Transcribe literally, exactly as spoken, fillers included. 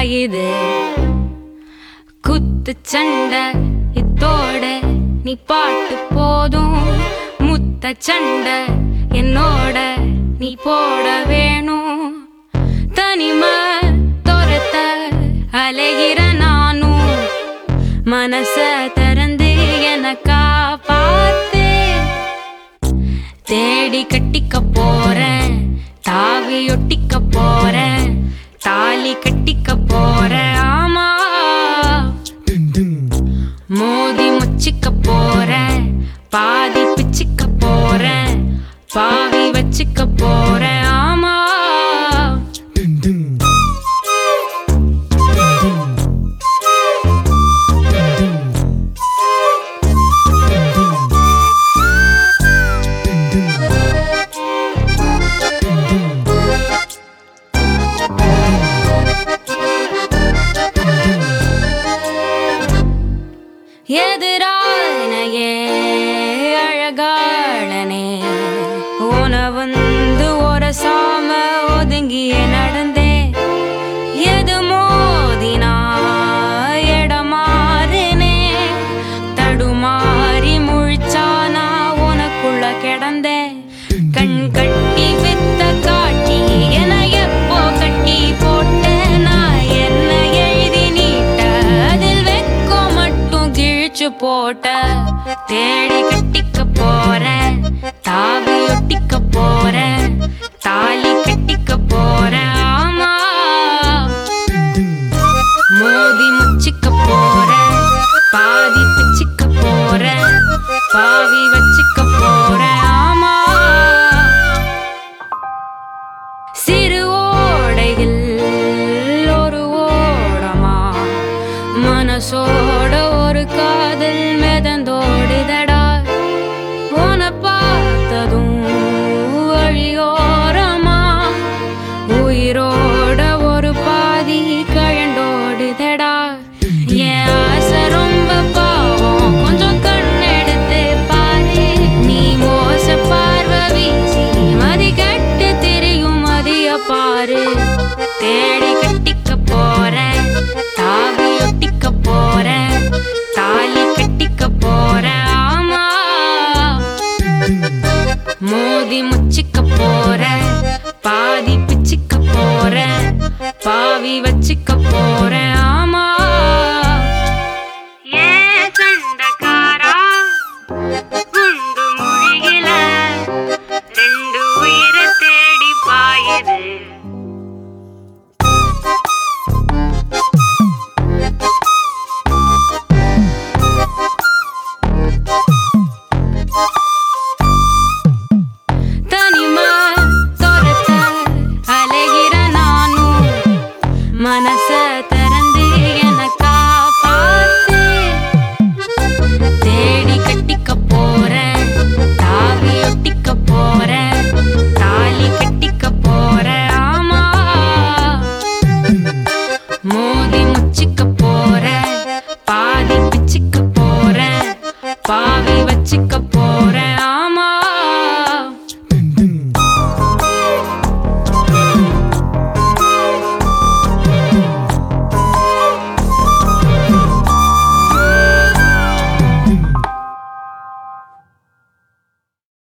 பாயுது குத்து சண்டை இத்தோட நீ பாட்டு போதும் முத்த சண்டை என்னோட நீ போட வேணும் தனிமை துரத்த அலைகிற நானும் மனச திறந்து எனக்கா பார்த்து தேடி கட்டிக்க போறேன் தாவி ஒட்டிக்க போறேன் தாலி கட்டிக்க போறேன் ஆமா மோதி முச்சிக்க போறேன் பாதி பிச்சிக்க போறேன் பாவி வச்சுக்க போறேன் ஆமா எதிரானையே அழகாளனே உன வந்து ஒரு சாம ஒதுங்கிய நடந்தே எது மோதினா இடமாறுனே தடுமாறி முழிச்சானா உனக்குள்ள கிடந்தே கண் கட்டி வித்த காட்டி என எப்போ கட்டி போட்ட நான் என்ன எழுதி நீட்ட அதில் வெக்கோ மட்டும் கிழிச்சு போட்ட தேடி கட்டிக்க போறேன் தாவி ஒட்டிக்க போறேன் தாலி கட்டிக்க போறேன் ஆமா மோதி முச்சிக்க போறேன் பாதி பிச்சிக்க போறேன் பாவி வச்சுக்க போறேன் ஆமா சிறு ஓடையில் ஒரு ஓடமா மனசோட ஒரு காதல் மிதந்தோடுதடா உன பார்த்ததும் வழியோரமா உயிரோட ஒரு பாதி கழண்டோடுதடா என் ஆசை ரொம்ப பாவம் கொஞ்சம் கண்ணெடுத்து பாரு நீ மோச பார்வை வீசி மதி கட்டு திரியும் மதிய பாரு தேடி கட்டிக்க போறேன் தாவி ஒட்டிக்க போறேன் தாலி கட்டிக்க போறேன் ஆமா மோதி முச்சிக்க போறேன் பாதி பிச்சிக்க போறேன் பாவி வச்சுக்க போறேன்